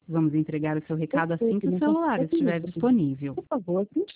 Vamos entregar o seu recado assim Perfeito, que o não celular consigo estiver atender. disponível. Por favor, tente